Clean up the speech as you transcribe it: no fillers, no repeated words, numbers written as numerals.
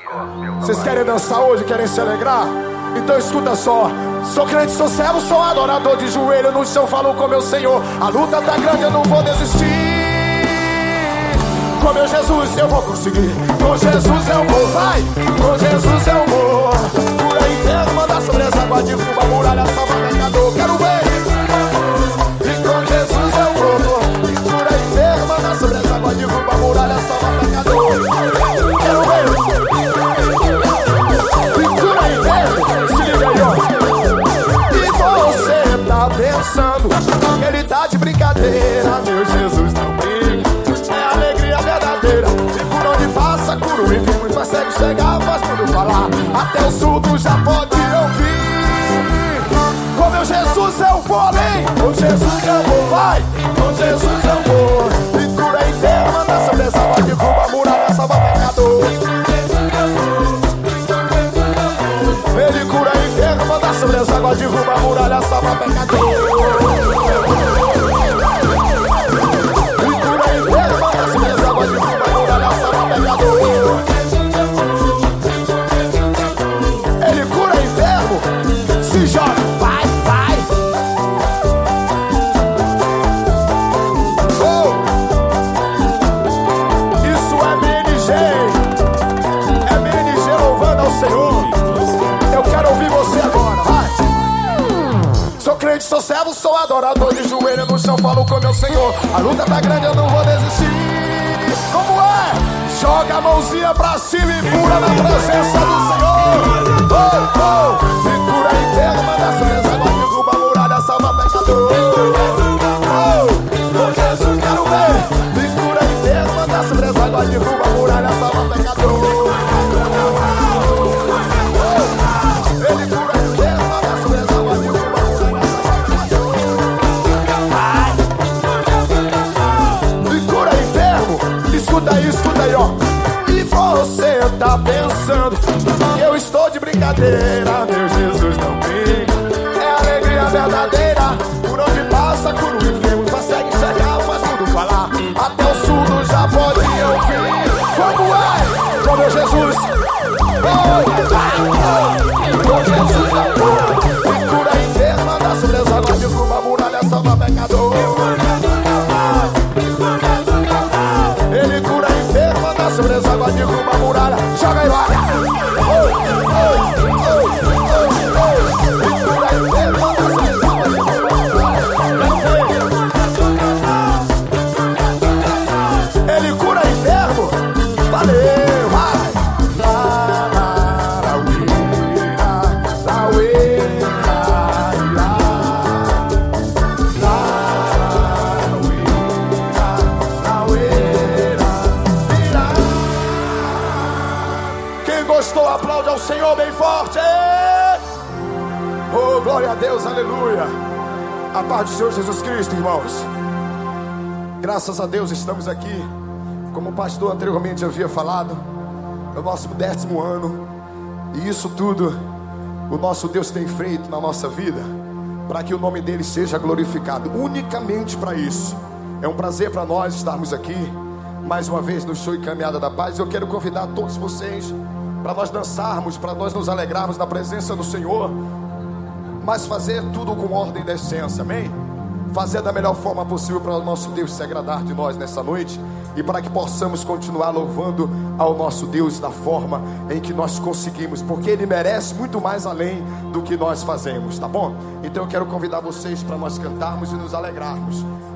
Vocês querem dançar hoje? Querem se alegrar? Então escuta só. Sou crente, sou servo, sou adorador, de joelho no chão falo com meu Senhor. A luta tá grande, eu não vou desistir. Com meu Jesus eu vou conseguir. Com Jesus eu vou, vai. Com Jesus eu vou. Por aí inteiro, mandar sobre as águas de fuga, muralha, salva pecador. Quero ver. E com Jesus eu vou. E por aí inteiro, mandar sobre as águas de fuga, muralha, salva pecador. Quero ver. E por aí inteiro, se liga aí, ó. Pensando que ele tá de brincadeira. Meu Jesus não brinca, é alegria verdadeira. E por onde passa, cura o enfermo e consegue chegar, faz tudo falar. Até o surdo já pode ouvir. Com meu Jesus eu vou além. Com Jesus eu vou, vai. Com Jesus eu vou. E cura inteira, manda sobre essa voz de Cuba, muralha, salva pecador. Ele cura inteiro, manda sobre as águas de ruba, muralha, salva pecador. Ele cura inteiro, manda sobre as águas de ruba, muralha, salva pecador. Ele cura enfermo, se joga, vai, vai. Oh. Isso é BNG. É BNG louvando ao Senhor. Eu quero ouvir você agora, vai. Sou crente, sou servo, sou adorador, de joelho no chão falo com meu Senhor. A luta tá grande, eu não vou desistir. Como é? Joga a mãozinha pra cima e pula na presença do Senhor. Oh, oh. E cura inteiro, manda sobre as águas de Cuba, muralha, salva pecador. Oh, com Jesus quero ver. E cura inteiro, manda sobre as águas de Cuba, muralha, salva pecador. Escuta aí, ó. E você tá pensando que eu estou de brincadeira. Meu Jesus não brinca, é alegria verdadeira. Por onde passa, cura o enfermo, consegue chegar, faz tudo falar. Até o surdo já pode ouvir. Como é? Com meu Jesus. Com Jesus eu vou. E cura inteiro, manda sobre as águas de Cuba, muralha, salva pecador. Ele cura enfermo, manda sobre as águas de Cuba, muralha. Joga aí, vai. Ele cura enfermo, manda sobre as águas de Cuba. Ele cura enfermo. Valeu, vai. Gostou? Aplaude ao Senhor bem forte. Oh, glória a Deus, aleluia. A paz do Senhor Jesus Cristo, irmãos. Graças a Deus estamos aqui. Como o pastor anteriormente havia falado, é o nosso 10º ano. E isso tudo o nosso Deus tem feito na nossa vida, para que o nome dele seja glorificado. Unicamente para isso. É um prazer para nós estarmos aqui mais uma vez no show e caminhada da paz. Eu quero convidar todos vocês para nós dançarmos, para nós nos alegrarmos na presença do Senhor, mas fazer tudo com ordem e decência, amém? Fazer da melhor forma possível para o nosso Deus se agradar de nós nessa noite, e para que possamos continuar louvando ao nosso Deus da forma em que nós conseguimos, porque Ele merece muito mais além do que nós fazemos, tá bom? Então eu quero convidar vocês para nós cantarmos e nos alegrarmos.